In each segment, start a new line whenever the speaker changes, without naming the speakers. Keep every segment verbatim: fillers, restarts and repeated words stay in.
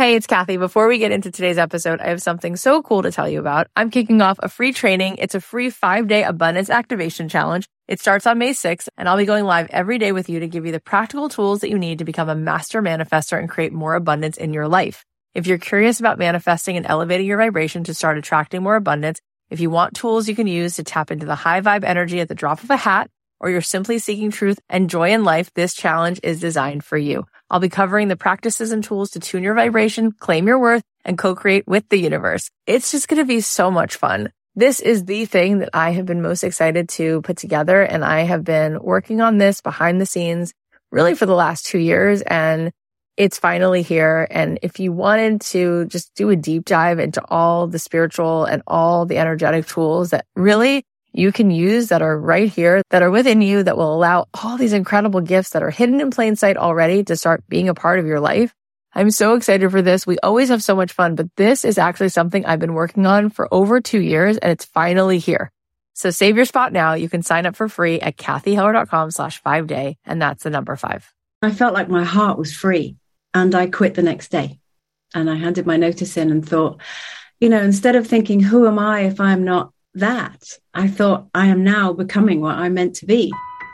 Hey, it's Kathy. Before we get into today's episode, I have something so cool to tell you about. I'm kicking off a free training. It's a free five-day abundance activation challenge. It starts on May sixth, and I'll be going live every day with you to give you the practical tools that you need to become a master manifestor and create more abundance in your life. If you're curious about manifesting and elevating your vibration to start attracting more abundance, if you want tools you can use to tap into the high vibe energy at the drop of a hat, or you're simply seeking truth and joy in life, this challenge is designed for you. I'll be covering the practices and tools to tune your vibration, claim your worth, and co-create with the universe. It's just going to be so much fun. This is the thing that I have been most excited to put together, and I have been working on this behind the scenes really for the last two years, and it's finally here. And if you wanted to just do a deep dive into all the spiritual and all the energetic tools that really you can use that are right here, that are within you, that will allow all these incredible gifts that are hidden in plain sight already to start being a part of your life. I'm so excited for this. We always have so much fun, but this is actually something I've been working on for over two years and it's finally here. So save your spot now. You can sign up for free at kathyheller.com slash five day. And that's the number five.
I felt like my heart was free and I quit the next day. And I handed my notice in and thought, you know, instead of thinking, who am I if I'm not that, I thought I am now becoming what I'm meant to be.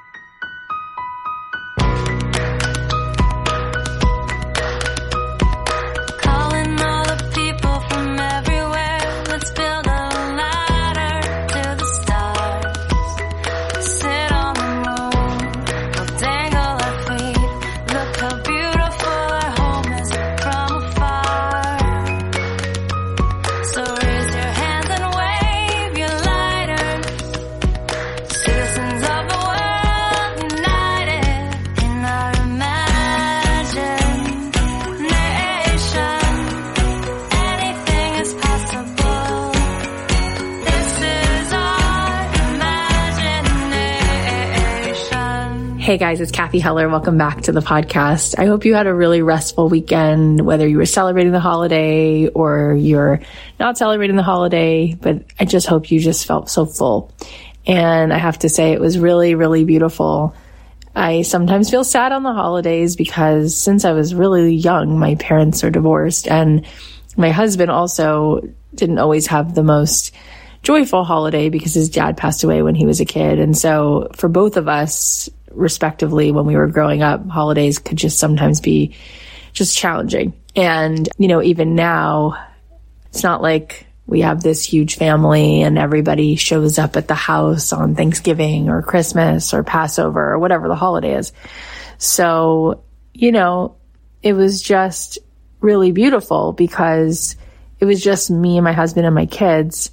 Hey guys, it's Kathy Heller. Welcome back to the podcast. I hope you had a really restful weekend, whether you were celebrating the holiday or you're not celebrating the holiday, but I just hope you just felt so full. And I have to say it was really, really beautiful. I sometimes feel sad on the holidays because since I was really young, my parents are divorced and my husband also didn't always have the most joyful holiday because his dad passed away when he was a kid. And so for both of us, respectively, when we were growing up, holidays could just sometimes be just challenging. And, you know, even now, it's not like we have this huge family and everybody shows up at the house on Thanksgiving or Christmas or Passover or whatever the holiday is. So, you know, it was just really beautiful because it was just me and my husband and my kids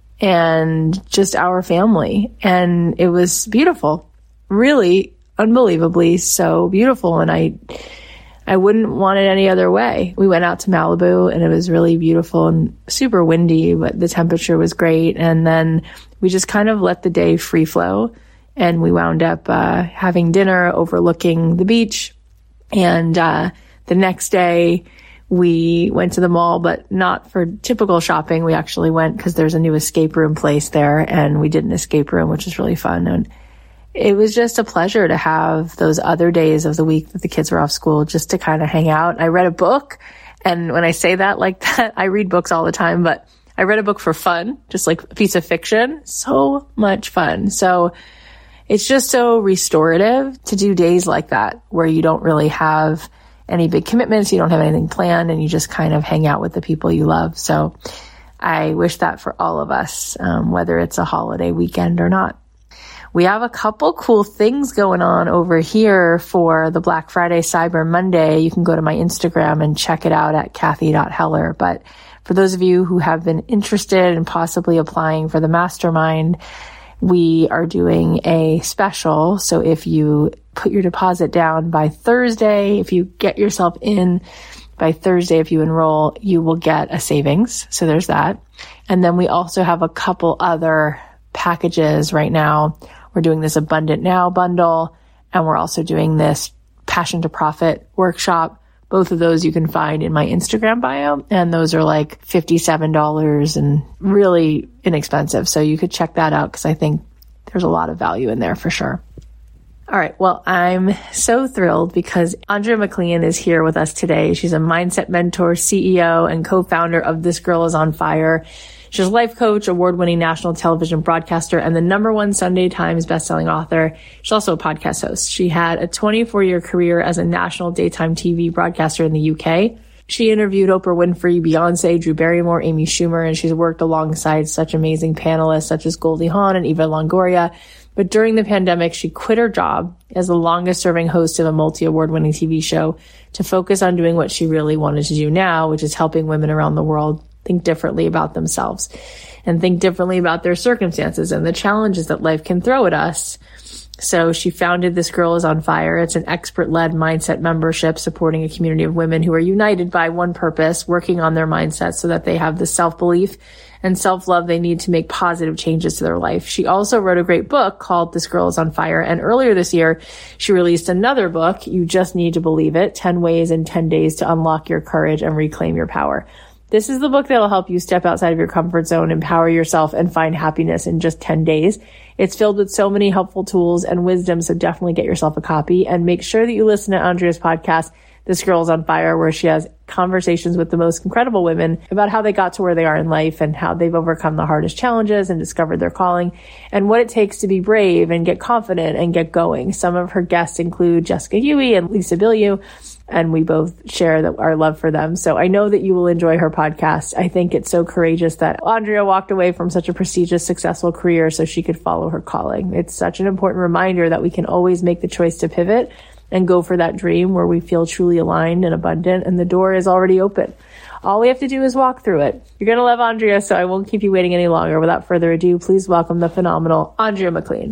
and just our family. And it was beautiful. Really unbelievably so beautiful. And I, I wouldn't want it any other way. We went out to Malibu and it was really beautiful and super windy, but the temperature was great. And then we just kind of let the day free flow and we wound up, uh, having dinner overlooking the beach. And, uh, the next day we went to the mall, but not for typical shopping. We actually went because there's a new escape room place there and we did an escape room, which was really fun. And it was just a pleasure to have those other days of the week that the kids were off school just to kind of hang out. I read a book. And when I say that like that, I read books all the time, but I read a book for fun, just like a piece of fiction. So much fun. So it's just so restorative to do days like that where you don't really have any big commitments. You don't have anything planned and you just kind of hang out with the people you love. So I wish that for all of us, um, whether it's a holiday weekend or not. We have a couple cool things going on over here for the Black Friday Cyber Monday. You can go to my Instagram and check it out at kathy dot heller. But for those of you who have been interested in possibly applying for the mastermind, we are doing a special. So if you put your deposit down by Thursday, if you get yourself in by Thursday, if you enroll, you will get a savings. So there's that. And then we also have a couple other packages right now. We're doing this Abundant Now bundle, and we're also doing this Passion to Profit workshop. Both of those you can find in my Instagram bio, and those are like fifty-seven dollars and really inexpensive. So you could check that out because I think there's a lot of value in there for sure. All right. Well, I'm so thrilled because Andrea McLean is here with us today. She's a mindset mentor, C E O, and co-founder of This Girl Is on Fire. She's a life coach, award-winning national television broadcaster, and the number one Sunday Times bestselling author. She's also a podcast host. She had a twenty-four year career as a national daytime T V broadcaster in the U K. She interviewed Oprah Winfrey, Beyonce, Drew Barrymore, Amy Schumer, and she's worked alongside such amazing panelists such as Goldie Hawn and Eva Longoria. But during the pandemic, she quit her job as the longest serving host of a multi-award winning T V show to focus on doing what she really wanted to do now, which is helping women around the world think differently about themselves and think differently about their circumstances and the challenges that life can throw at us. So she founded This Girl Is on Fire. It's an expert-led mindset membership supporting a community of women who are united by one purpose, working on their mindset so that they have the self-belief and self-love they need to make positive changes to their life. She also wrote a great book called This Girl Is on Fire. And earlier this year, she released another book, You Just Need to Believe It, ten Ways in ten Days to Unlock Your Courage and Reclaim Your Power. This is the book that will help you step outside of your comfort zone, empower yourself, and find happiness in just ten days. It's filled with so many helpful tools and wisdom, so definitely get yourself a copy. And make sure that you listen to Andrea's podcast, This Girl Is on Fire, where she has conversations with the most incredible women about how they got to where they are in life and how they've overcome the hardest challenges and discovered their calling and what it takes to be brave and get confident and get going. Some of her guests include Jessica Huey and Lisa Bilyeu, and we both share that our love for them. So I know that you will enjoy her podcast. I think it's so courageous that Andrea walked away from such a prestigious, successful career so she could follow her calling. It's such an important reminder that we can always make the choice to pivot and go for that dream where we feel truly aligned and abundant, and the door is already open. All we have to do is walk through it. You're going to love Andrea, so I won't keep you waiting any longer. Without further ado, please welcome the phenomenal Andrea McLean.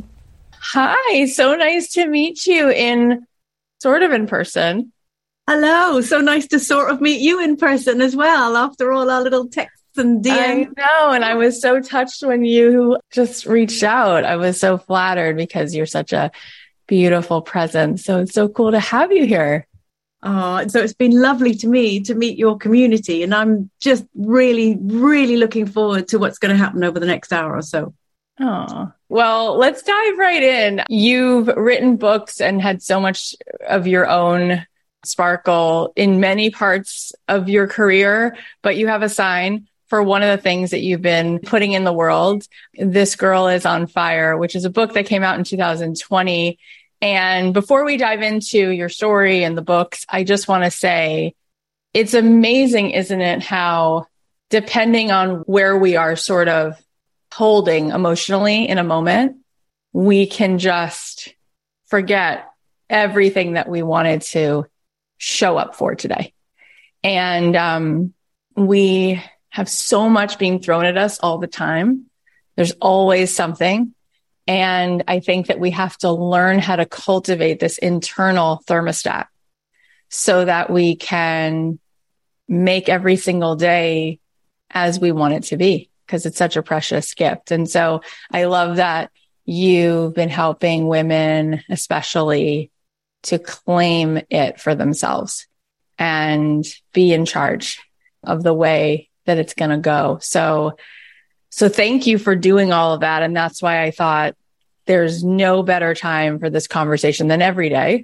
Hi, so nice to meet you in sort of in person.
Hello, so nice to sort of meet you in person as well after all our little texts and D Ms.
I know, and I was so touched when you just reached out. I was so flattered because you're such a beautiful presence. So it's so cool to have you here.
Oh, so it's been lovely to me to meet your community, and I'm just really, really looking forward to what's going to happen over the next hour or so.
Oh, well, let's dive right in. You've written books and had so much of your own sparkle in many parts of your career, but you have a sign for one of the things that you've been putting in the world. This Girl Is on Fire, which is a book that came out in two thousand twenty. And before we dive into your story and the books, I just want to say it's amazing, isn't it, how depending on where we are sort of holding emotionally in a moment, we can just forget everything that we wanted to show up for today. And um, we have so much being thrown at us all the time. There's always something. And I think that we have to learn how to cultivate this internal thermostat so that we can make every single day as we want it to be, because it's such a precious gift. And so I love that you've been helping women, especially, to claim it for themselves and be in charge of the way that it's going to go. So, so thank you for doing all of that. And that's why I thought there's no better time for this conversation than every day.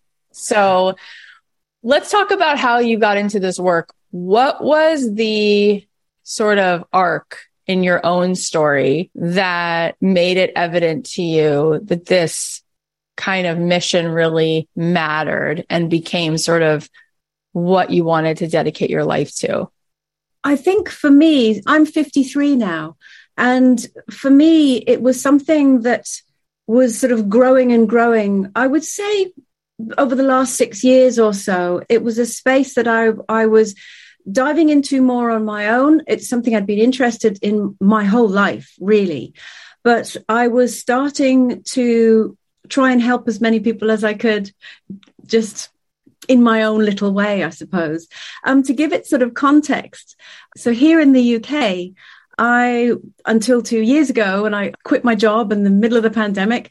So let's talk about how you got into this work. What was the sort of arc in your own story that made it evident to you that this kind of mission really mattered and became sort of what you wanted to dedicate your life to?
I think for me, I'm fifty-three now. And for me, it was something that was sort of growing and growing. I would say over the last six years or so, it was a space that I, I was diving into more on my own. It's something I'd been interested in my whole life, really. But I was starting to try and help as many people as I could, just in my own little way, I suppose. Um, to give it sort of context. So here in the U K, I, until two years ago, when I quit my job in the middle of the pandemic,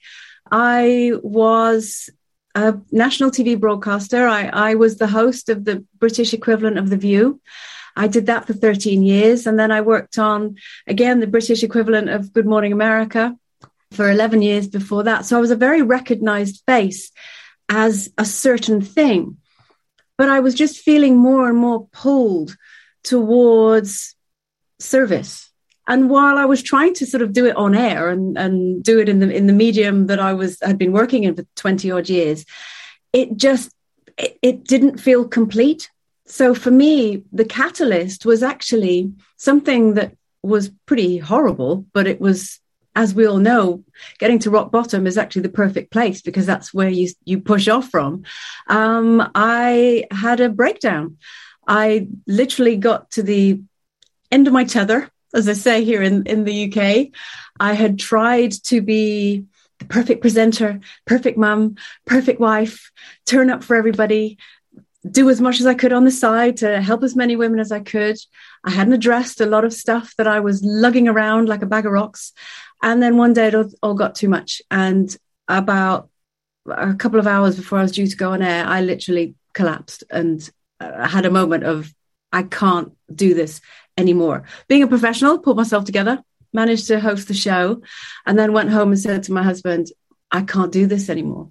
I was a national T V broadcaster. I, I was the host of the British equivalent of The View. I did that for thirteen years. And then I worked on, again, the British equivalent of Good Morning America for eleven years before that. So I was a very recognized face as a certain thing. But I was just feeling more and more pulled towards service. And while I was trying to sort of do it on air and, and do it in the in the medium that I was had been working in for twenty odd years, it just it, it didn't feel complete. So for me, the catalyst was actually something that was pretty horrible, but it was, as we all know, getting to rock bottom is actually the perfect place because that's where you you push off from. Um, I had a breakdown. I literally got to the end of my tether, as I say here in, in the U K. I had tried to be the perfect presenter, perfect mum, perfect wife, turn up for everybody, do as much as I could on the side to help as many women as I could. I hadn't addressed a lot of stuff that I was lugging around like a bag of rocks. And then one day it all, all got too much. And about a couple of hours before I was due to go on air, I literally collapsed and uh, had a moment of, I can't do this anymore. Being a professional, pulled myself together, managed to host the show, and then went home and said to my husband, I can't do this anymore.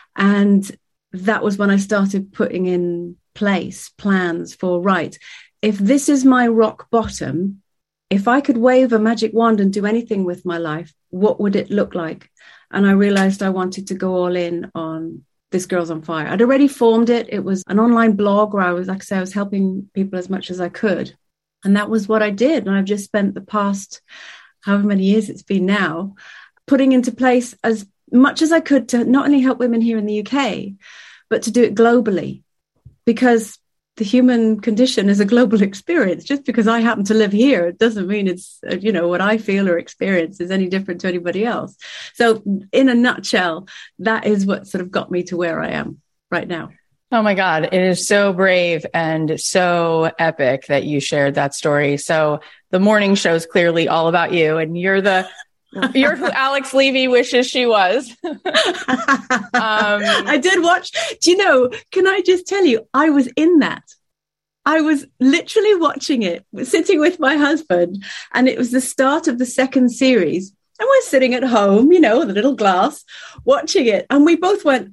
And that was when I started putting in place plans for, right, if this is my rock bottom, if I could wave a magic wand and do anything with my life, what would it look like? And I realized I wanted to go all in on This Girl's on Fire. I'd already formed it. It was an online blog where I was, like I say, I was helping people as much as I could. And that was what I did. And I've just spent the past, however many years it's been now, putting into place as much as I could to not only help women here in the U K, but to do it globally. Because the human condition is a global experience. Just because I happen to live here, it doesn't mean it's, you know, what I feel or experience is any different to anybody else. So in a nutshell, that is what sort of got me to where I am right now.
Oh my God, it is so brave and so epic that you shared that story. So the morning show is clearly all about you, and you're the you're who Alex Levy wishes she was. um,
I did watch. Do you know, can I just tell you, I was in that. I was literally watching it, sitting with my husband, and it was the start of the second series. And we're sitting at home, you know, with a little glass, watching it. And we both went,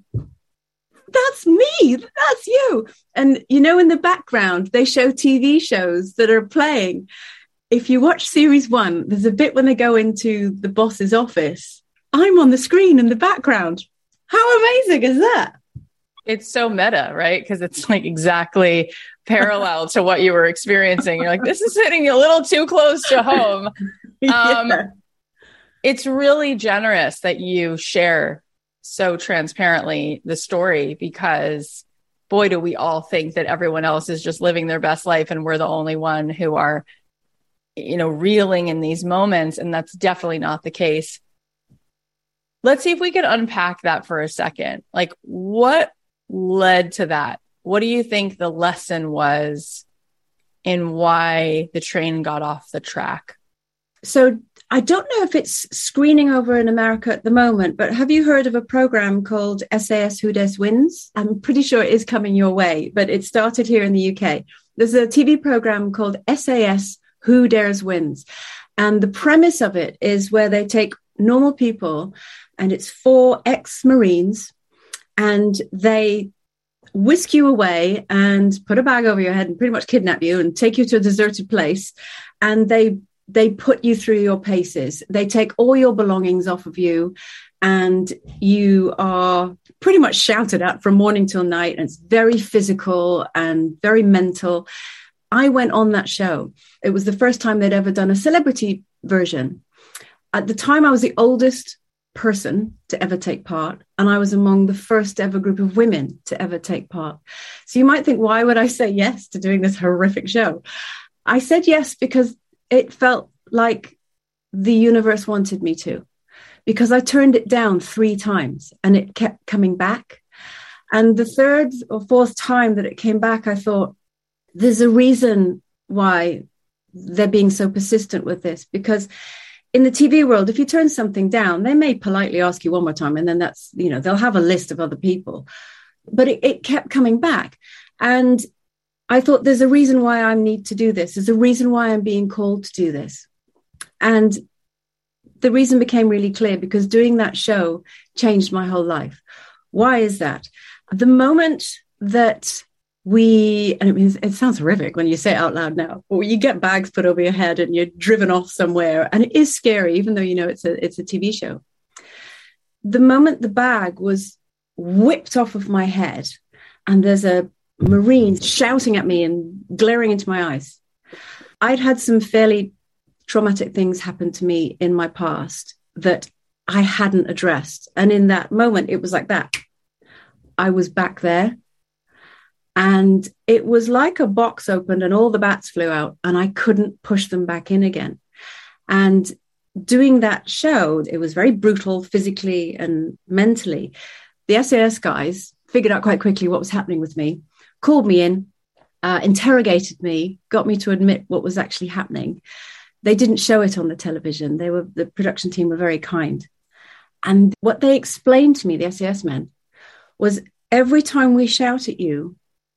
that's me, that's you. And, you know, in the background, they show T V shows that are playing. If you watch series one, there's a bit when they go into the boss's office. I'm on the screen in the background. How amazing is that?
It's so meta, right? Because it's like exactly parallel to what you were experiencing. You're like, this is hitting a little too close to home.
Yeah.
Um, it's really generous that you share so transparently the story, because boy, do we all think that everyone else is just living their best life and we're the only one who are, you know, reeling in these moments. And that's definitely not the case. Let's see if we could unpack that for a second. Like, what led to that? What do you think the lesson was in why the train got off the track?
So I don't know if it's screening over in America at the moment, but have you heard of a program called S A S Who Dares Wins? I'm pretty sure it is coming your way, but it started here in the U K. There's a T V program called S A S Who Dares Wins. And the premise of it is where they take normal people, and it's four ex-Marines, and they whisk you away and put a bag over your head and pretty much kidnap you and take you to a deserted place. And they They put you through your paces. They take all your belongings off of you, and you are pretty much shouted at from morning till night. And it's very physical and very mental. I went on that show. It was the first time they'd ever done a celebrity version. At the time, I was the oldest person to ever take part, and I was among the first ever group of women to ever take part. So you might think, why would I say yes to doing this horrific show? I said yes because it felt like the universe wanted me to, because I turned it down three times and it kept coming back. And the third or fourth time that it came back, I thought, there's a reason why they're being so persistent with this. Because in the T V world, if you turn something down, they may politely ask you one more time, and then that's, you know, they'll have a list of other people. But it, it kept coming back. And I thought, there's a reason why I need to do this. There's a reason why I'm being called to do this. And the reason became really clear because doing that show changed my whole life. Why is that? The moment that we, and it means it sounds horrific when you say it out loud now, but you get bags put over your head and you're driven off somewhere, and it is scary, even though you know it's a it's a T V show. The moment the bag was whipped off of my head, and there's a Marine shouting at me and glaring into my eyes, I'd had some fairly traumatic things happen to me in my past that I hadn't addressed. And in that moment, it was like that. I was back there, and it was like a box opened and all the bats flew out and I couldn't push them back in again. And doing that show, it was very brutal physically and mentally. The S A S guys figured out quite quickly what was happening with me, called me in, uh, interrogated me, got me to admit what was actually happening. They didn't show it on the television. They were, the production team were very kind. And what they explained to me, the S A S men, was every time we shout at you,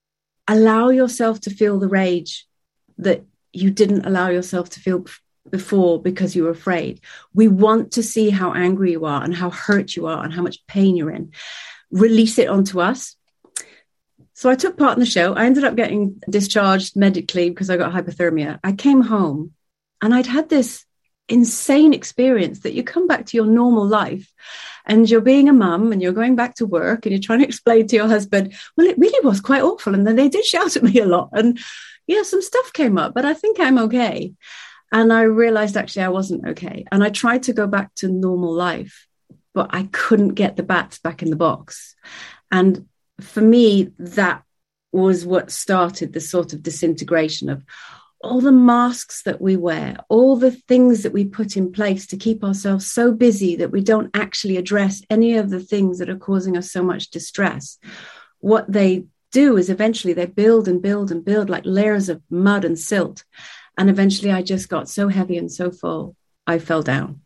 allow yourself to feel the rage that you didn't allow yourself to feel before because you were afraid. We want to see how angry you are and how hurt you are and how much pain you're in. Release it onto us. So I took part in the show. I ended up getting discharged medically because I got hypothermia. I came home and I'd had this insane experience that you come back to your normal life and you're being a mum and you're going back to work and you're trying to explain to your husband, well, it really was quite awful. And then they did shout at me a lot. And yeah, some stuff came up, but I think I'm okay. And I realized actually I wasn't okay. And I tried to go back to normal life, but I couldn't get the bats back in the box. And for me, that was what started the sort of disintegration of all the masks that we wear, all the things that we put in place to keep ourselves so busy that we don't actually address any of the things that are causing us so much distress. What they do is eventually they build and build and build like layers of mud and silt. And eventually I just got so heavy and so full, I fell down.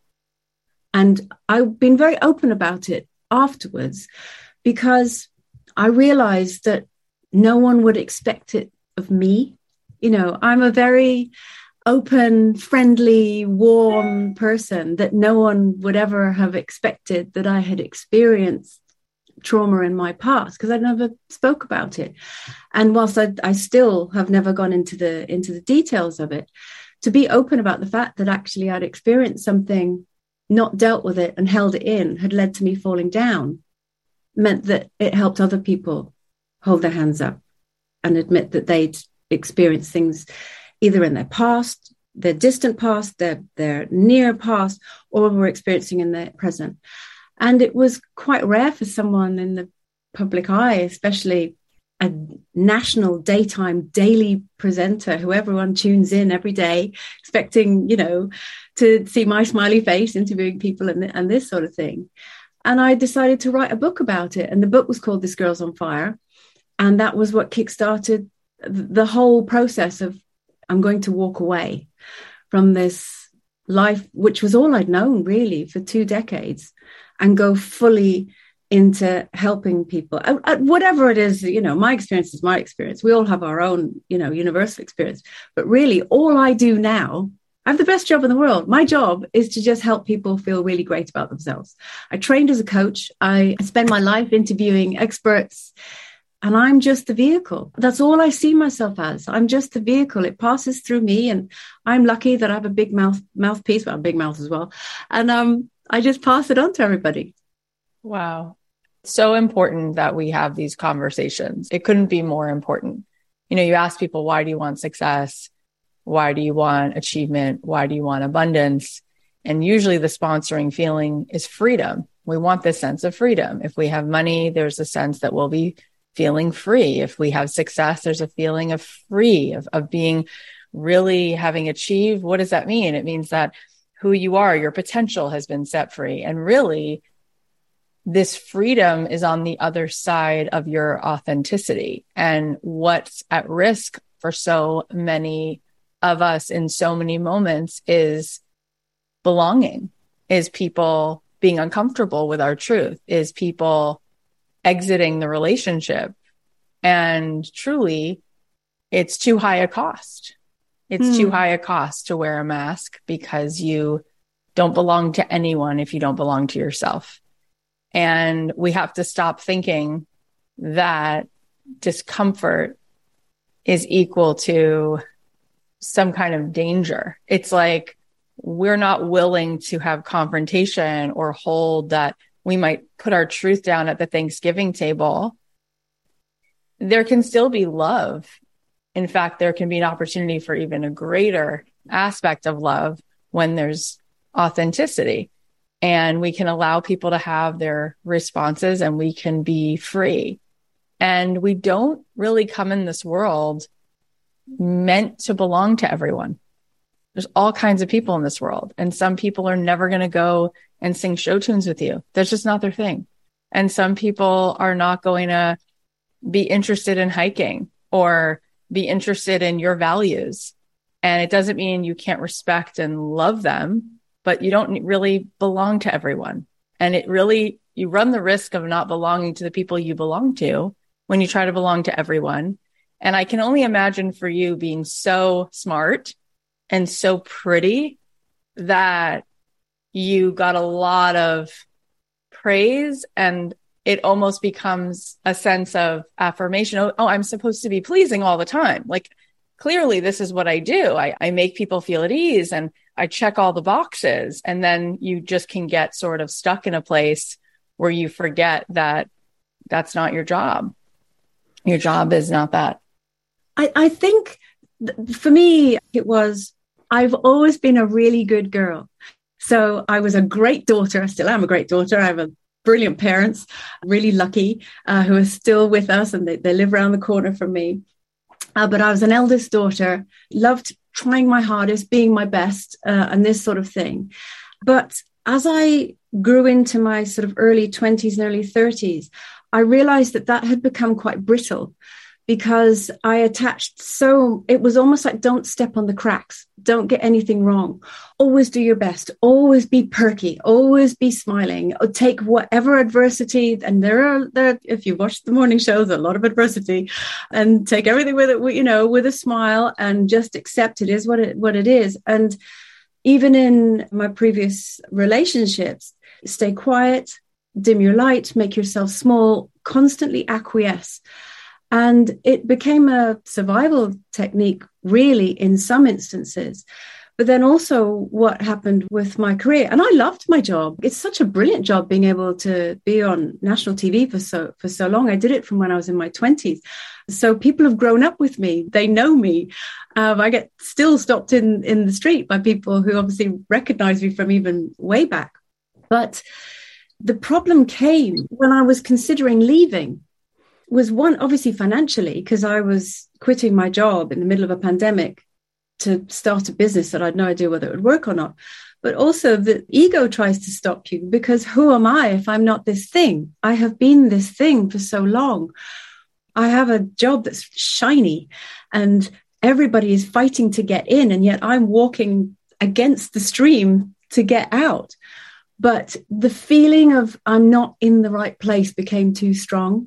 And I've been very open about it afterwards because I realized that no one would expect it of me. You know, I'm a very open, friendly, warm person that no one would ever have expected that I had experienced trauma in my past because I never spoke about it. And whilst I, I still have never gone into the into the details of it, to be open about the fact that actually I'd experienced something, not dealt with it and held it in, had led to me falling down, meant that it helped other people hold their hands up and admit that they'd experience things either in their past, their distant past, their, their near past, or were experiencing in their present. And it was quite rare for someone in the public eye, especially a national daytime daily presenter who everyone tunes in every day, expecting, you know, to see my smiley face interviewing people and, and this sort of thing. And I decided to write a book about it. And the book was called This Girl's on Fire. And that was what kickstarted the whole process of I'm going to walk away from this life, which was all I'd known really for two decades, and go fully into helping people. At, at whatever it is, you know, my experience is my experience. We all have our own, you know, universal experience. But really, all I do now, I have the best job in the world. My job is to just help people feel really great about themselves. I trained as a coach. I spend my life interviewing experts. And I'm just the vehicle. That's all I see myself as. I'm just the vehicle. It passes through me. And I'm lucky that I have a big mouth mouthpiece, well, a big mouth as well. And um, I just pass it on to everybody.
Wow. So important that we have these conversations. It couldn't be more important. You know, you ask people, why do you want success? Why do you want achievement? Why do you want abundance? And usually the sponsoring feeling is freedom. We want this sense of freedom. If we have money, there's a sense that we'll be feeling free. If we have success, there's a feeling of free, of, of being really having achieved. What does that mean? It means that who you are, your potential has been set free. And really, this freedom is on the other side of your authenticity. And what's at risk for so many of us in so many moments is belonging, is people being uncomfortable with our truth, is people exiting the relationship. And truly, it's too high a cost. It's mm. too high a cost to wear a mask because you don't belong to anyone if you don't belong to yourself. And we have to stop thinking that discomfort is equal to some kind of danger. It's like we're not willing to have confrontation or hold that we might put our truth down at the Thanksgiving table. There can still be love. In fact, there can be an opportunity for even a greater aspect of love when there's authenticity. And we can allow people to have their responses and we can be free. And we don't really come in this world meant to belong to everyone. There's all kinds of people in this world. And some people are never going to go and sing show tunes with you. That's just not their thing. And some people are not going to be interested in hiking or be interested in your values. And it doesn't mean you can't respect and love them, but you don't really belong to everyone. And it really, you run the risk of not belonging to the people you belong to when you try to belong to everyone. And I can only imagine for you being so smart and so pretty that you got a lot of praise, and it almost becomes a sense of affirmation. Oh, oh, I'm supposed to be pleasing all the time. Like, clearly this is what I do. I, I make people feel at ease and I check all the boxes. And then you just can get sort of stuck in a place where you forget that that's not your job. Your job is not that.
I, I think th- for me, it was, I've always been a really good girl. So I was a great daughter. I still am a great daughter. I have a brilliant parents, really lucky, uh, who are still with us, and they, they live around the corner from me. Uh, but I was an eldest daughter, loved trying my hardest, being my best, uh, and this sort of thing. But as I grew into my sort of early twenties and early thirties, I realized that that had become quite brittle, because I attached so, it was almost like, don't step on the cracks, don't get anything wrong, always do your best, always be perky, always be smiling, take whatever adversity, and there are, there, if you watch the morning shows, a lot of adversity, and take everything with it, you know, with a smile, and just accept it is what it, what it is. And even in my previous relationships, stay quiet, dim your light, make yourself small, constantly acquiesce. And it became a survival technique, really, in some instances. But then also what happened with my career, and I loved my job. It's such a brilliant job being able to be on national T V for so for so long. I did it from when I was in my twenties. So people have grown up with me. They know me. Um, I get still stopped in, in the street by people who obviously recognize me from even way back. But the problem came when I was considering leaving. Was one, obviously financially, because I was quitting my job in the middle of a pandemic to start a business that I had no idea whether it would work or not. But also the ego tries to stop you, because who am I if I'm not this thing? I have been this thing for so long. I have a job that's shiny and everybody is fighting to get in, and yet I'm walking against the stream to get out. But the feeling of I'm not in the right place became too strong.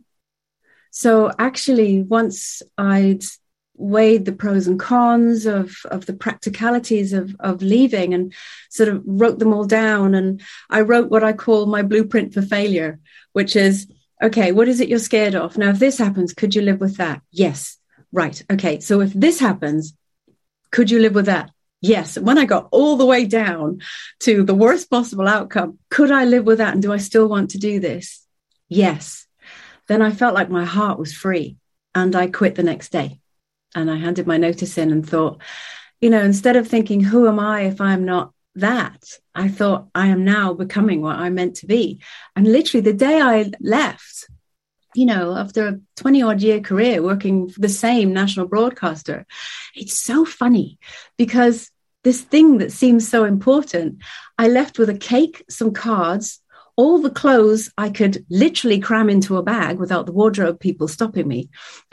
So actually, once I'd weighed the pros and cons of, of the practicalities of, of leaving and sort of wrote them all down, and I wrote what I call my blueprint for failure, which is, okay, what is it you're scared of? Now, if this happens, could you live with that? Yes. Right. Okay. So if this happens, could you live with that? Yes. When I got all the way down to the worst possible outcome, could I live with that? And do I still want to do this? Yes. Then I felt like my heart was free, and I quit the next day. And I handed my notice in and thought, you know, instead of thinking, who am I if I'm not that? I thought, I am now becoming what I'm meant to be. And literally the day I left, you know, after a twenty odd year career working for the same national broadcaster, it's so funny because this thing that seems so important, I left with a cake, some cards, all the clothes I could literally cram into a bag without the wardrobe people stopping me.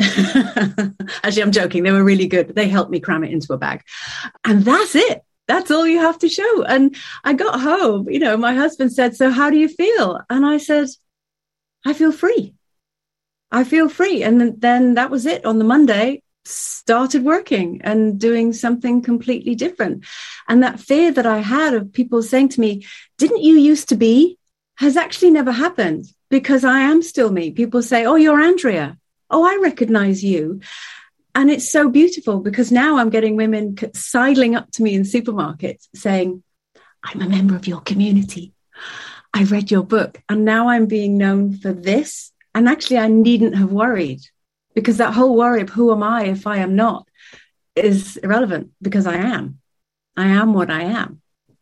Actually, I'm joking. They were really good, but they helped me cram it into a bag. And that's it. That's all you have to show. And I got home, you know, my husband said, so how do you feel? And I said, I feel free. I feel free. And then, then that was it. On the Monday, started working and doing something completely different. And that fear that I had of people saying to me, didn't you used to be, has actually never happened, because I am still me. People say, oh, you're Andrea. Oh, I recognize you. And it's so beautiful, because now I'm getting women sidling up to me in supermarkets saying, I'm a member of your community. I read your book, and now I'm being known for this. And actually, I needn't have worried, because that whole worry of who am I if I am not is irrelevant, because I am. I am what I am.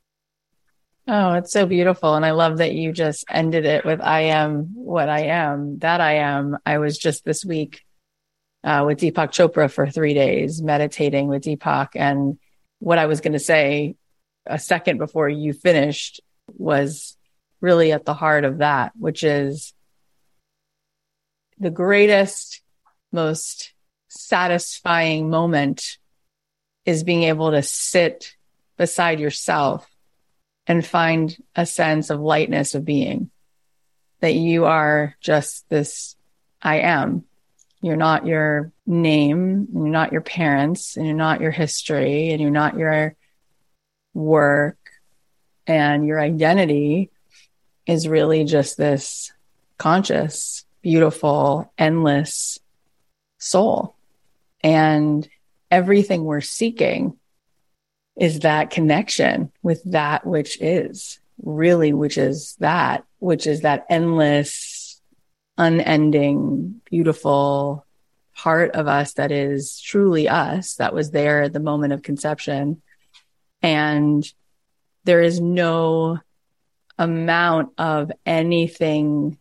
Oh, it's so beautiful. And I love that you just ended it with, I am what I am, that I am. I was just this week uh, with Deepak Chopra for three days, meditating with Deepak. And what I was going to say a second before you finished was really at the heart of that, which is the greatest, most satisfying moment is being able to sit beside yourself and find a sense of lightness of being, that you are just this I am. You're not your name, and you're not your parents, and you're not your history, and you're not your work, and your identity is really just this conscious, beautiful, endless soul. And everything we're seeking is that connection with that which is, really, which is that, which is that endless, unending, beautiful part of us that is truly us, that was there at the moment of conception. And there is no amount of anything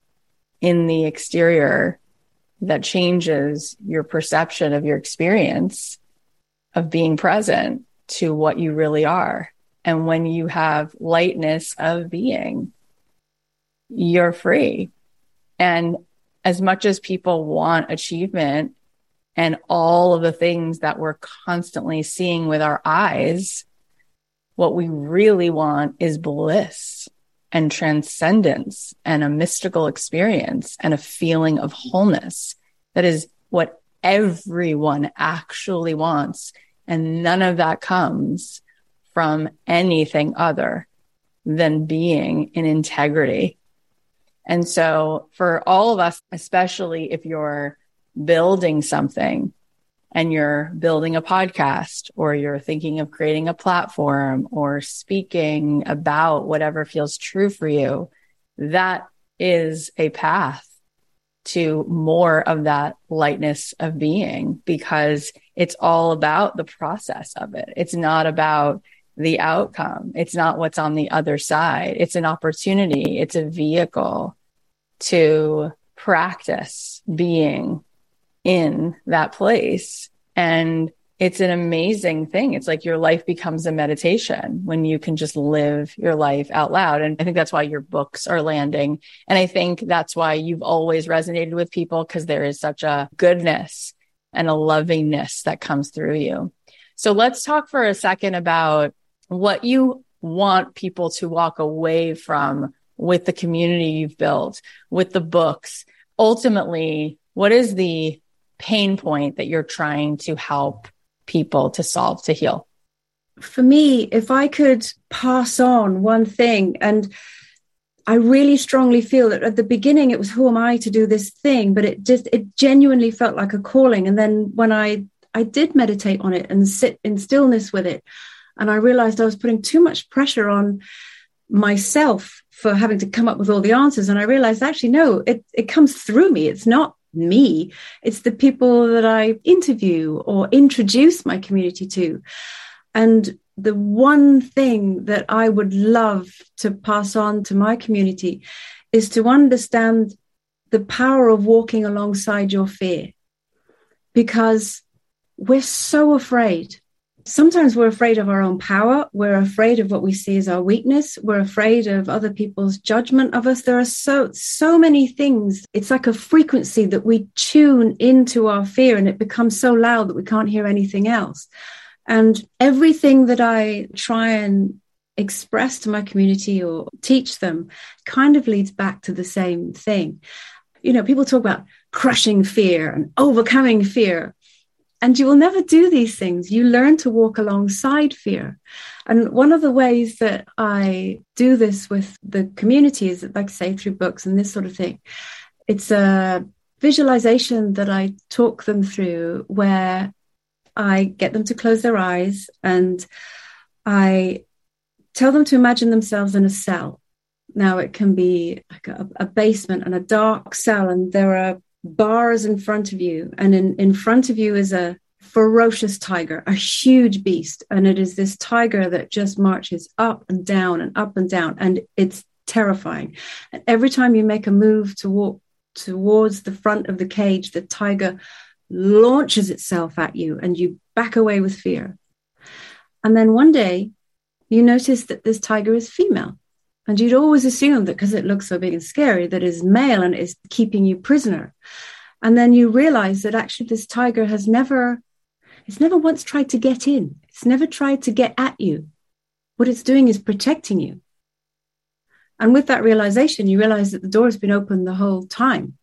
in the exterior that changes your perception of your experience of being present to what you really are. And when you have lightness of being, you're free. And as much as people want achievement and all of the things that we're constantly seeing with our eyes, what we really want is bliss and transcendence and a mystical experience and a feeling of wholeness. That is what everyone actually wants. And none of that comes from anything other than being in integrity. And so for all of us, especially if you're building something and you're building a podcast, or you're thinking of creating a platform or speaking about whatever feels true for you, that is a path to more of that lightness of being, because it's all about the process of it. It's not about the outcome. It's not what's on the other side. It's an opportunity. It's a vehicle to practice being in that place. And it's an amazing thing. It's like your life becomes a meditation when you can just live your life out loud. And I think that's why your books are landing. And I think that's why you've always resonated with people, because there is such a goodness and a lovingness that comes through you. So let's talk for a second about what you want people to walk away from with the community you've built, with the books. Ultimately, what is the pain point that you're trying to help people to solve, to heal?
For me, if I could pass on one thing, and I really strongly feel that at the beginning it was, who am I to do this thing? But it just, it genuinely felt like a calling. And then when I, I did meditate on it and sit in stillness with it, and I realized I was putting too much pressure on myself for having to come up with all the answers. And I realized, actually, no, it, it comes through me. It's not me. It's the people that I interview or introduce my community to. And the one thing that I would love to pass on to my community is to understand the power of walking alongside your fear, because we're so afraid. Sometimes we're afraid of our own power. We're afraid of what we see as our weakness. We're afraid of other people's judgment of us. There are so, so many things. It's like a frequency that we tune into our fear, and it becomes so loud that we can't hear anything else. And everything that I try and express to my community or teach them kind of leads back to the same thing. You know, people talk about crushing fear and overcoming fear. And you will never do these things. You learn to walk alongside fear. And one of the ways that I do this with the community is, like I say, through books and this sort of thing. It's a visualization that I talk them through where I get them to close their eyes and I tell them to imagine themselves in a cell. Now, it can be like a, a basement and a dark cell, and there are bars in front of you. And in, in front of you is a ferocious tiger, a huge beast. And it is this tiger that just marches up and down and up and down. And it's terrifying. And every time you make a move to walk towards the front of the cage, the tiger launches itself at you and you back away with fear. And then one day you notice that this tiger is female. And you'd always assume that because it looks so big and scary, that it's male and is keeping you prisoner. And then you realize that actually this tiger has never, it's never once tried to get in. It's never tried to get at you. What it's doing is protecting you. And with that realization, you realize that the door has been open the whole time.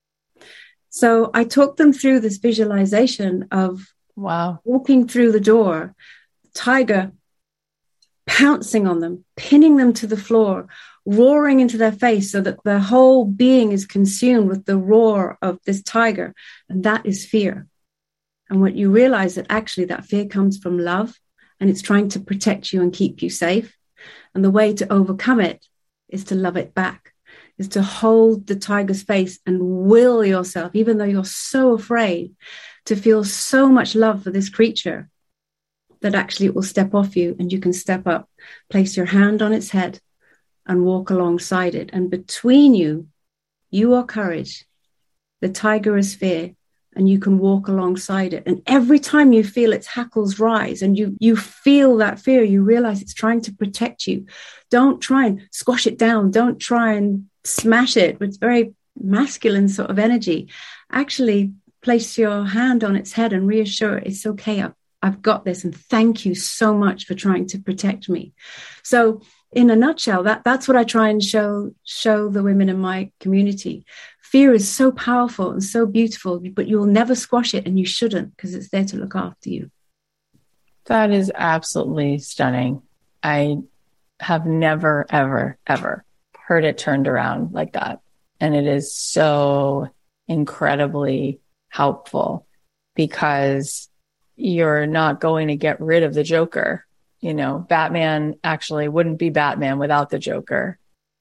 So I talked them through this visualization of
wow,
walking through the door, tiger pouncing on them, pinning them to the floor, roaring into their face so that their whole being is consumed with the roar of this tiger. And that is fear. And what you realize that actually that fear comes from love and it's trying to protect you and keep you safe. And the way to overcome it is to love it back, is to hold the tiger's face and will yourself, even though you're so afraid, to feel so much love for this creature that actually it will step off you and you can step up, place your hand on its head and walk alongside it. And between you, you are courage. The tiger is fear and you can walk alongside it. And every time you feel its hackles rise and you, you feel that fear, you realize it's trying to protect you. Don't try and squash it down. Don't try and smash it with very masculine sort of energy. Actually, place your hand on its head and reassure it it's okay. I've, I've got this. And thank you so much for trying to protect me. So in a nutshell, that, that's what I try and show, show the women in my community. Fear is so powerful and so beautiful, but you'll never squash it and you shouldn't because it's there to look after you.
That is absolutely stunning. I have never, ever, ever heard it turned around like that. And it is so incredibly helpful because you're not going to get rid of the Joker. You know, Batman actually wouldn't be Batman without the Joker.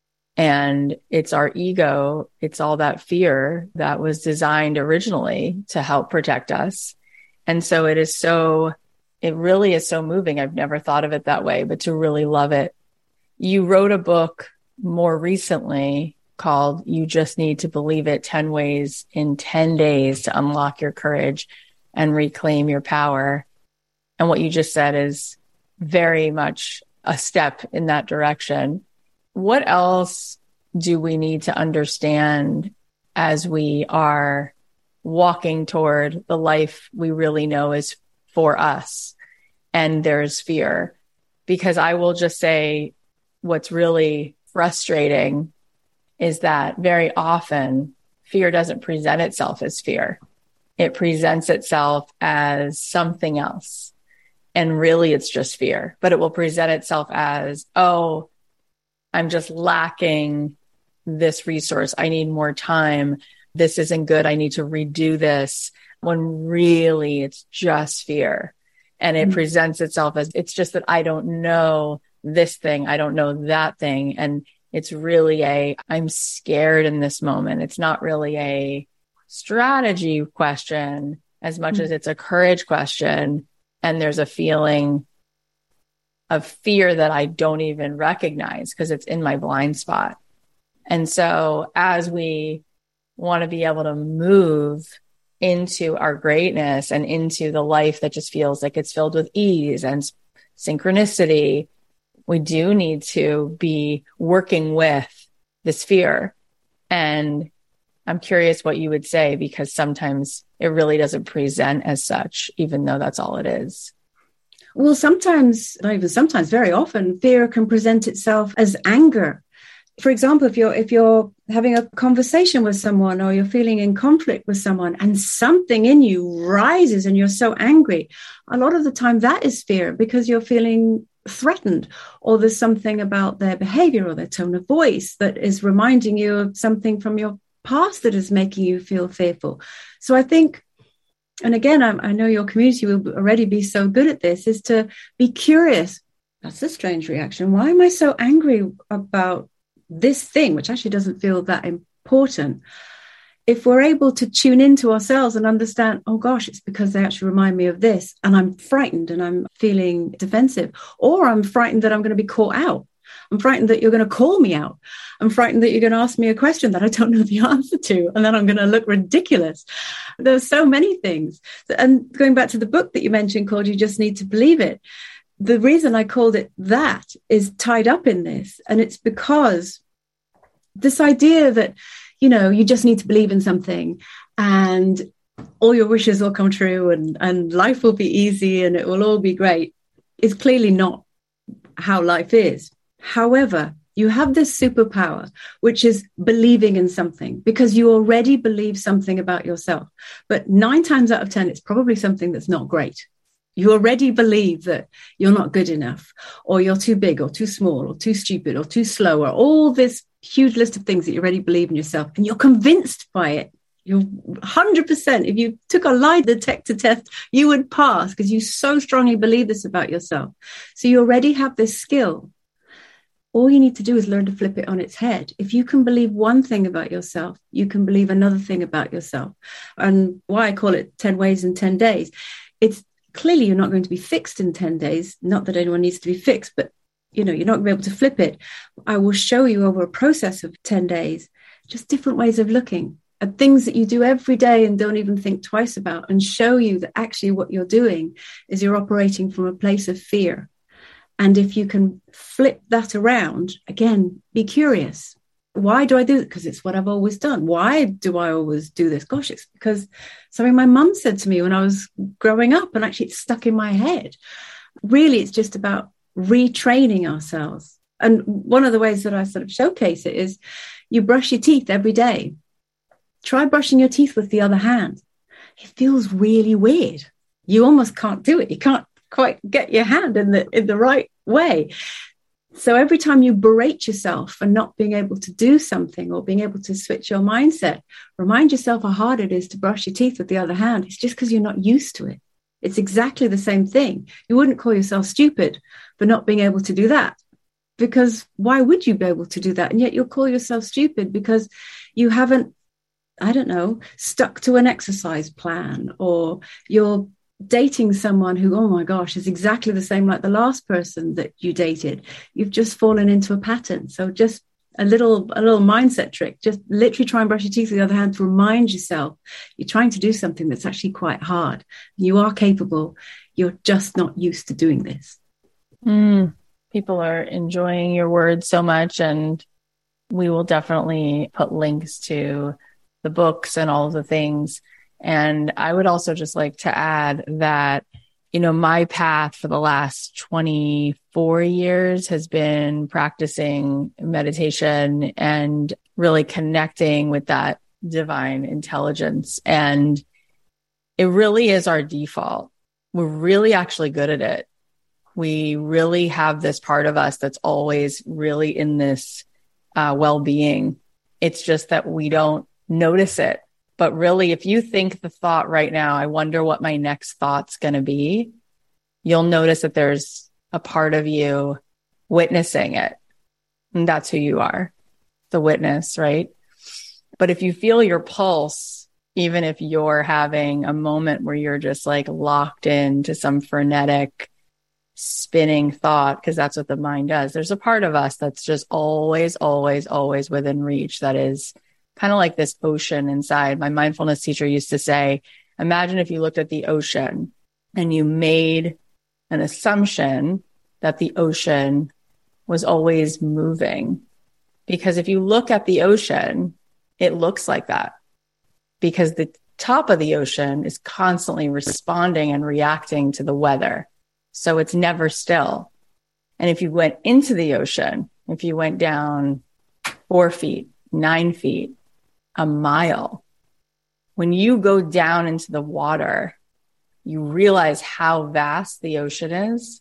And it's our ego. It's all that fear that was designed originally to help protect us. And so it is so, it really is so moving. I've never thought of it that way, but to really love it. You wrote a book more recently called You Just Need to Believe It, ten ways in ten days to unlock your courage and reclaim your power. And what you just said is very much a step in that direction. What else do we need to understand as we are walking toward the life we really know is for us? And there's fear. Because I will just say what's really frustrating is that very often fear doesn't present itself as fear. It presents itself as something else. And really it's just fear, but it will present itself as, oh, I'm just lacking this resource. I need more time. This isn't good. I need to redo this. When really it's just fear. And it mm-hmm. presents itself as, it's just that I don't know this thing. I don't know that thing. And it's really a, I'm scared in this moment. It's not really a strategy question as much mm-hmm. as it's a courage question. And there's a feeling of fear that I don't even recognize because it's in my blind spot. And so as we want to be able to move into our greatness and into the life that just feels like it's filled with ease and synchronicity, we do need to be working with this fear. And I'm curious what you would say, because sometimes it really doesn't present as such, even though that's all it is.
Well, sometimes, not even sometimes, very often, fear can present itself as anger. For example, if you're if you're having a conversation with someone or you're feeling in conflict with someone and something in you rises and you're so angry, a lot of the time that is fear because you're feeling threatened, or there's something about their behavior or their tone of voice that is reminding you of something from your past that is making you feel fearful. So I think, and again, I, I know your community will already be so good at this, is to be curious. That's a strange reaction. Why am I so angry about this thing, which actually doesn't feel that important? If we're able to tune into ourselves and understand, oh gosh, it's because they actually remind me of this, and I'm frightened and I'm feeling defensive, or I'm frightened that I'm going to be caught out. I'm frightened that you're going to call me out. I'm frightened that you're going to ask me a question that I don't know the answer to, and then I'm going to look ridiculous. There's so many things. And going back to the book that you mentioned called You Just Need to Believe It, the reason I called it that is tied up in this. And it's because this idea that, you know, you just need to believe in something and all your wishes will come true and, and life will be easy and it will all be great is clearly not how life is. However, you have this superpower, which is believing in something because you already believe something about yourself. But nine times out of ten, it's probably something that's not great. You already believe that you're not good enough, or you're too big or too small or too stupid or too slow, or all this huge list of things that you already believe in yourself. And you're convinced by it. You're one hundred percent. If you took a lie detector test, you would pass because you so strongly believe this about yourself. So you already have this skill. All you need to do is learn to flip it on its head. If you can believe one thing about yourself, you can believe another thing about yourself. And why I call it ten ways in ten days. It's clearly you're not going to be fixed in ten days. Not that anyone needs to be fixed, but you know, you're not going to be able to flip it. I will show you over a process of ten days, just different ways of looking at things that you do every day and don't even think twice about, and show you that actually what you're doing is you're operating from a place of fear. And if you can flip that around, again, be curious. Why do I do it? Because it's what I've always done. Why do I always do this? Gosh, it's because something my mum said to me when I was growing up, and actually it's stuck in my head. Really, it's just about retraining ourselves. And one of the ways that I sort of showcase it is you brush your teeth every day. Try brushing your teeth with the other hand. It feels really weird. You almost can't do it. You can't quite get your hand in the in the right way. So every time you berate yourself for not being able to do something or being able to switch your mindset, remind yourself how hard it is to brush your teeth with the other hand. It's just because you're not used to it. It's exactly the same thing. You wouldn't call yourself stupid for not being able to do that, because why would you be able to do that? And yet you'll call yourself stupid because you haven't, I don't know, stuck to an exercise plan, or you're dating someone who, oh my gosh, is exactly the same like the last person that you dated. You've just fallen into a pattern. So just a little a little mindset trick, just literally try and brush your teeth with the other hand to remind yourself you're trying to do something that's actually quite hard. You are capable. You're just not used to doing this.
Mm, people are enjoying your words so much, and we will definitely put links to the books and all of the things. And I would also just like to add that, you know, my path for the last twenty-four years has been practicing meditation and really connecting with that divine intelligence. And it really is our default. We're really actually good at it. We really have this part of us that's always really in this uh, well-being. It's just that we don't notice it. But really, if you think the thought right now, I wonder what my next thought's going to be, you'll notice that there's a part of you witnessing it. And that's who you are, the witness, right? But if you feel your pulse, even if you're having a moment where you're just like locked into some frenetic spinning thought, because that's what the mind does, there's a part of us that's just always, always, always within reach, that is kind of like this ocean inside. My mindfulness teacher used to say, imagine if you looked at the ocean and you made an assumption that the ocean was always moving. Because if you look at the ocean, it looks like that, because the top of the ocean is constantly responding and reacting to the weather. So it's never still. And if you went into the ocean, if you went down four feet, nine feet, a mile. When you go down into the water, you realize how vast the ocean is,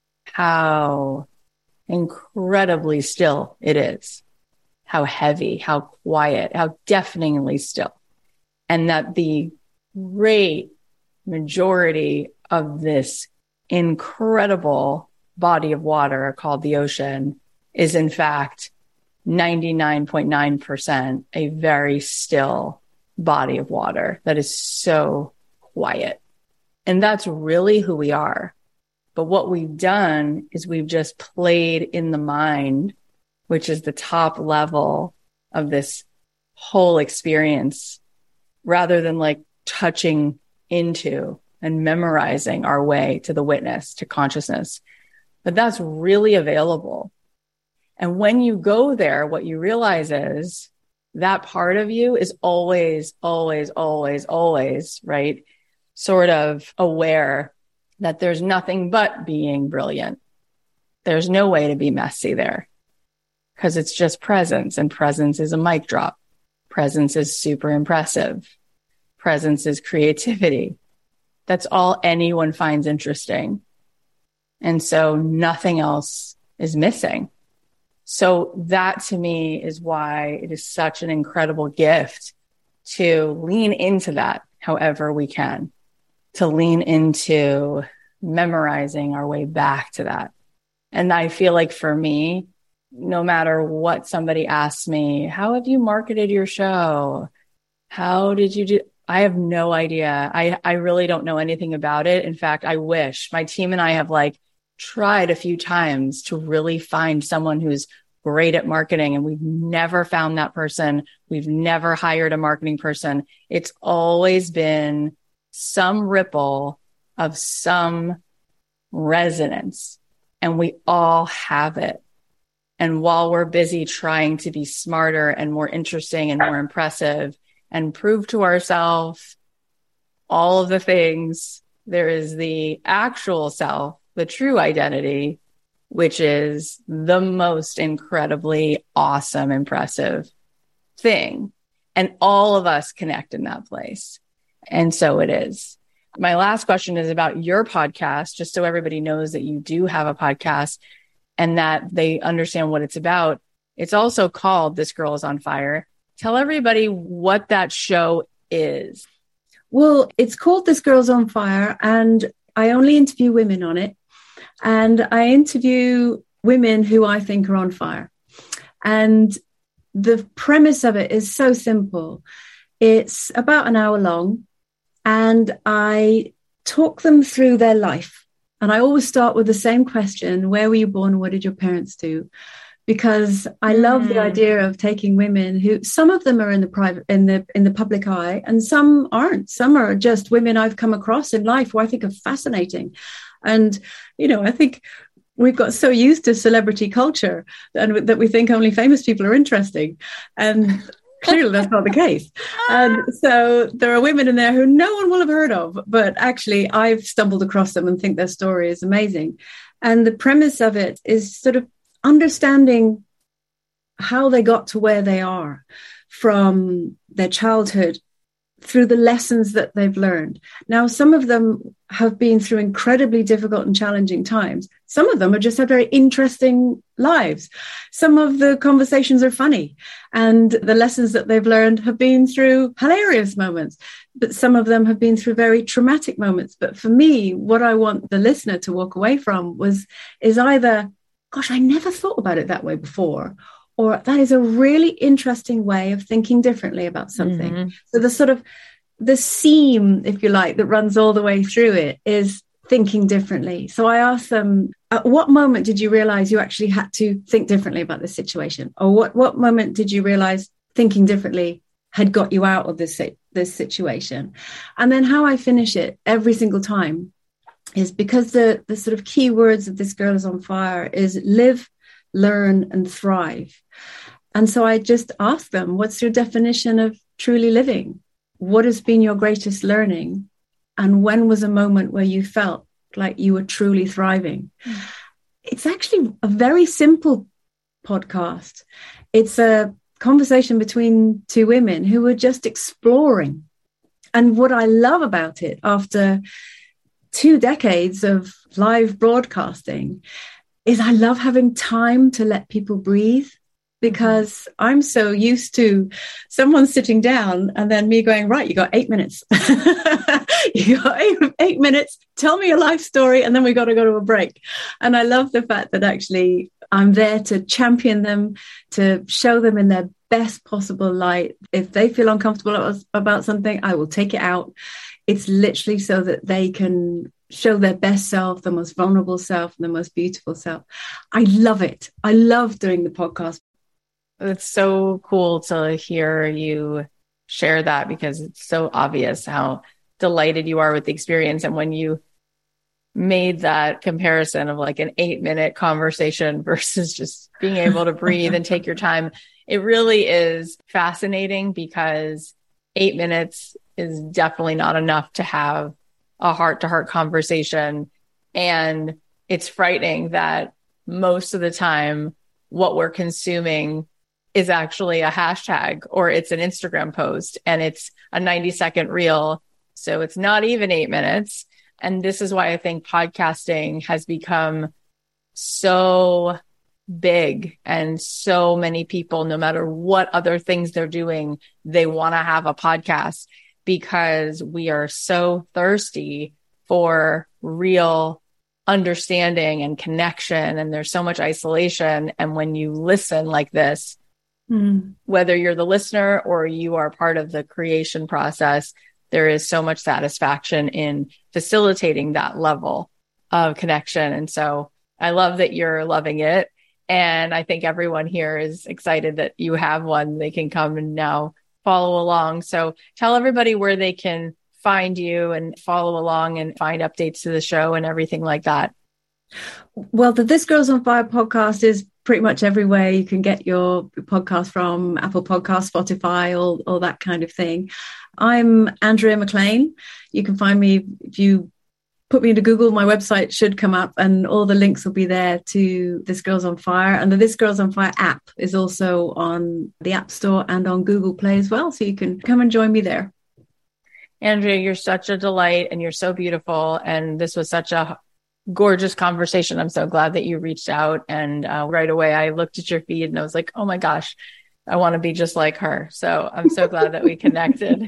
how incredibly still it is, how heavy, how quiet, how deafeningly still. And that the great majority of this incredible body of water called the ocean is in fact ninety-nine point nine percent a very still body of water that is so quiet. And that's really who we are. But what we've done is we've just played in the mind, which is the top level of this whole experience, rather than like touching into and memorizing our way to the witness, to consciousness. But that's really available. And when you go there, what you realize is that part of you is always, always, always, always, right? Sort of aware that there's nothing but being brilliant. There's no way to be messy there because it's just presence, and presence is a mic drop. Presence is super impressive. Presence is creativity. That's all anyone finds interesting. And so nothing else is missing. So that to me is why it is such an incredible gift to lean into that however we can, to lean into memorizing our way back to that. And I feel like for me, no matter what somebody asks me, how have you marketed your show? How did you do? I have no idea. I, I really don't know anything about it. In fact, I wish. My team and I have like tried a few times to really find someone who's great at marketing, and we've never found that person. We've never hired a marketing person. It's always been some ripple of some resonance, and we all have it. And while we're busy trying to be smarter and more interesting and more impressive and prove to ourselves all of the things, there is the actual self, the true identity, which is the most incredibly awesome, impressive thing. And all of us connect in that place. And so it is. My last question is about your podcast, just so everybody knows that you do have a podcast and that they understand what it's about. It's also called This Girl is on Fire. Tell everybody what that show is.
Well, it's called This Girl's on Fire, and I only interview women on it. And I interview women who I think are on fire. And the premise of it is so simple. It's about an hour long, and I talk them through their life. And I always start with the same question: where were you born? What did your parents do? Because I love mm. the idea of taking women who, some of them are in the private, in the in the public eye, and some aren't. Some are just women I've come across in life who I think are fascinating. And, you know, I think we've got so used to celebrity culture and that we think only famous people are interesting. And clearly that's not the case. And so there are women in there who no one will have heard of, but actually I've stumbled across them and think their story is amazing. And the premise of it is sort of understanding how they got to where they are from their childhood through the lessons that they've learned. Now, some of them have been through incredibly difficult and challenging times. Some of them have just had very interesting lives. Some of the conversations are funny, and the lessons that they've learned have been through hilarious moments. But some of them have been through very traumatic moments. But for me, what I want the listener to walk away from was is either, gosh, I never thought about it that way before, or that is a really interesting way of thinking differently about something. Mm-hmm. So the sort of the seam, if you like, that runs all the way through it is thinking differently. So I asked them, at what moment did you realize you actually had to think differently about this situation? Or what, what moment did you realize thinking differently had got you out of this, this situation? And then how I finish it every single time is, because the, the sort of key words of This Girl is on Fire is live, learn, and thrive. And so I just asked them, what's your definition of truly living? What has been your greatest learning? And when was a moment where you felt like you were truly thriving? Mm. It's actually a very simple podcast. It's a conversation between two women who are just exploring. And what I love about it, after two decades of live broadcasting, is I love having time to let people breathe, because I'm so used to someone sitting down and then me going, right, you got eight minutes. you got eight, eight minutes. Tell me your life story. And then we got to go to a break. And I love the fact that actually I'm there to champion them, to show them in their best possible light. If they feel uncomfortable about something, I will take it out. It's literally so that they can show their best self, the most vulnerable self, and the most beautiful self. I love it. I love doing the podcast.
It's so cool to hear you share that, because it's so obvious how delighted you are with the experience. And when you made that comparison of like an eight minute conversation versus just being able to breathe and take your time, it really is fascinating, because eight minutes is definitely not enough to have a heart to heart conversation. And it's frightening that most of the time what we're consuming is actually a hashtag, or it's an Instagram post, and it's a ninety second reel. So it's not even eight minutes. And this is why I think podcasting has become so big, and so many people, no matter what other things they're doing, they want to have a podcast, because we are so thirsty for real understanding and connection. And there's so much isolation. And when you listen like this, Mm. whether you're the listener or you are part of the creation process, there is so much satisfaction in facilitating that level of connection. And so I love that you're loving it. And I think everyone here is excited that you have one. They can come and now follow along. So tell everybody where they can find you and follow along and find updates to the show and everything like that.
Well, the This Girls on Fire podcast is pretty much everywhere you can get your podcast from: Apple Podcasts, Spotify, all, all that kind of thing. I'm Andrea McLean. You can find me if you put me into Google. My website should come up, and all the links will be there to This Girls on Fire. And the This Girls on Fire app is also on the App Store and on Google Play as well. So you can come and join me there.
Andrea, you're such a delight, and you're so beautiful. And this was such a gorgeous conversation. I'm so glad that you reached out. And uh, right away, I looked at your feed and I was like, oh my gosh, I want to be just like her. So I'm so glad that we connected.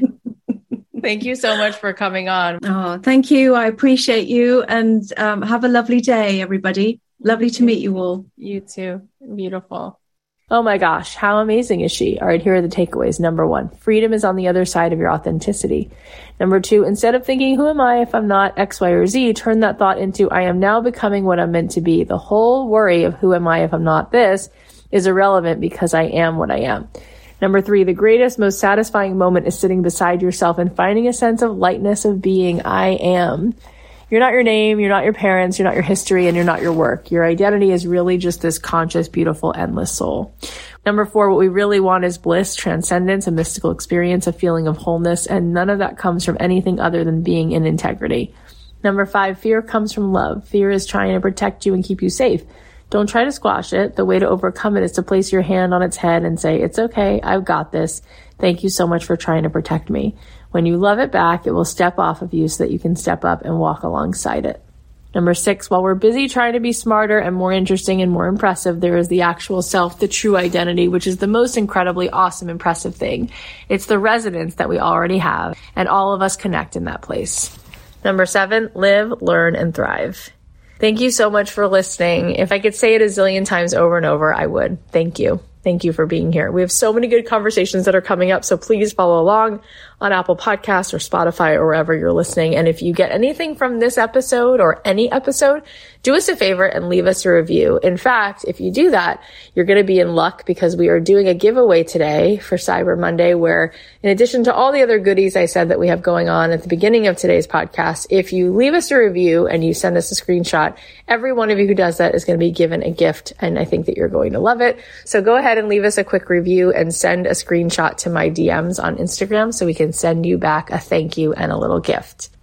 Thank you so much for coming on.
Oh, thank you. I appreciate you. And um, have a lovely day, everybody. Lovely to meet you all.
You too. Beautiful. Oh my gosh, how amazing is she? All right, here are the takeaways. Number one, freedom is on the other side of your authenticity. Number two, instead of thinking, who am I if I'm not X, Y, or Z, turn that thought into, I am now becoming what I'm meant to be. The whole worry of who am I if I'm not this is irrelevant, because I am what I am. Number three, the greatest, most satisfying moment is sitting beside yourself and finding a sense of lightness of being. I am. You're not your name, you're not your parents, you're not your history, and you're not your work. Your identity is really just this conscious, beautiful, endless soul. Number four, what we really want is bliss, transcendence, a mystical experience, a feeling of wholeness, and none of that comes from anything other than being in integrity. Number five, fear comes from love. Fear is trying to protect you and keep you safe. Don't try to squash it. The way to overcome it is to place your hand on its head and say, it's okay, I've got this. Thank you so much for trying to protect me. When you love it back, it will step off of you so that you can step up and walk alongside it. Number six, while we're busy trying to be smarter and more interesting and more impressive, there is the actual self, the true identity, which is the most incredibly awesome, impressive thing. It's the resonance that we already have, and all of us connect in that place. Number seven, live, learn, and thrive. Thank you so much for listening. If I could say it a zillion times over and over, I would. Thank you. Thank you for being here. We have so many good conversations that are coming up, so please follow along on Apple Podcasts or Spotify or wherever you're listening. And if you get anything from this episode or any episode, do us a favor and leave us a review. In fact, if you do that, you're going to be in luck, because we are doing a giveaway today for Cyber Monday, where in addition to all the other goodies I said that we have going on at the beginning of today's podcast, if you leave us a review and you send us a screenshot, every one of you who does that is going to be given a gift. And I think that you're going to love it. So go ahead and leave us a quick review and send a screenshot to my D Ms on Instagram so we can send you back a thank you and a little gift.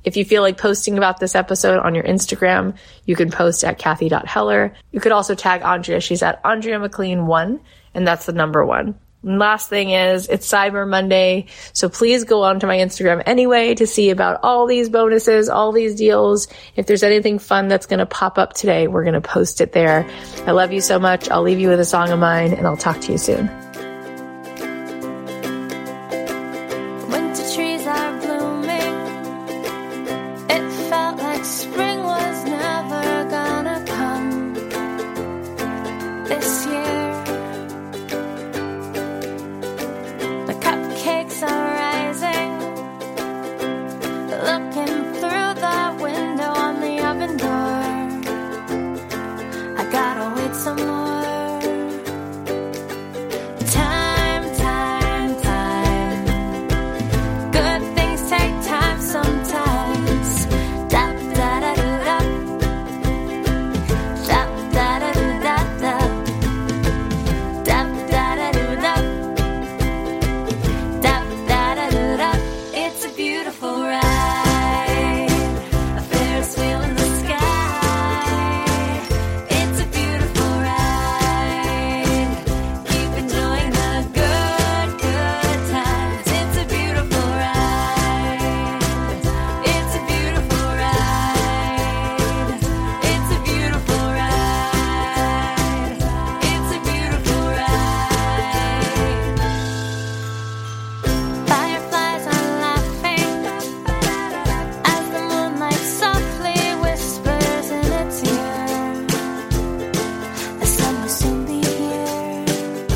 If you feel like posting about this episode on your Instagram, you can post at Kathy dot Heller. You could also tag Andrea. She's at Andrea McLean one, and that's the number one. And last thing is, it's Cyber Monday, so please go onto my Instagram anyway to see about all these bonuses, all these deals. If there's anything fun that's going to pop up today, we're going to post it there. I love you so much. I'll leave you with a song of mine, and I'll talk to you soon.
Winter trees are blooming. It felt like spring was never gonna come this year. Cupcakes are rising, looking through the window on the oven door. I gotta wait some more. Time, time, time. Good things take time sometimes. Da da da da da. Da da da da da. Da da da da da. It's a beautiful ride, a Ferris wheel in the sky. It's a beautiful ride, keep enjoying the good, good times. It's a beautiful ride, it's a beautiful ride. It's a beautiful ride, it's a beautiful ride. Fireflies are laughing as the moonlight softly whispers in its ear. The sun will soon be here.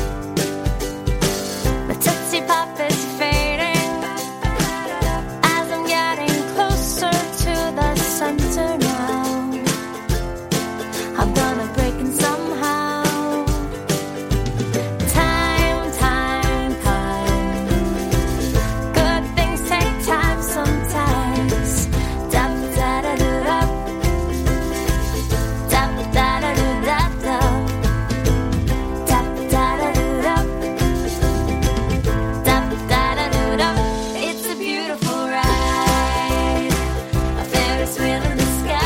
The Tootsie Pop is fading as I'm getting closer to the center now. I'm gonna break in somehow. Time, time, time. Good things take time sometimes. Da da da da da. Da da da da da da. Da da da da da. Da da da da da. It's a beautiful ride, a Ferris wheel in the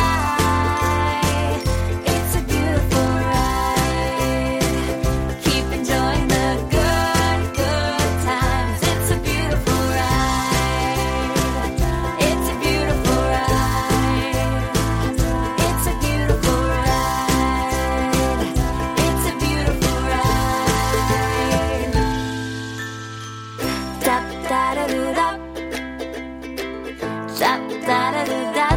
sky. It's a beautiful ride, keep enjoying the good, good times. It's a beautiful ride, it's a beautiful ride. It's a beautiful ride, it's a beautiful ride. Da da da da da. Da da da da da.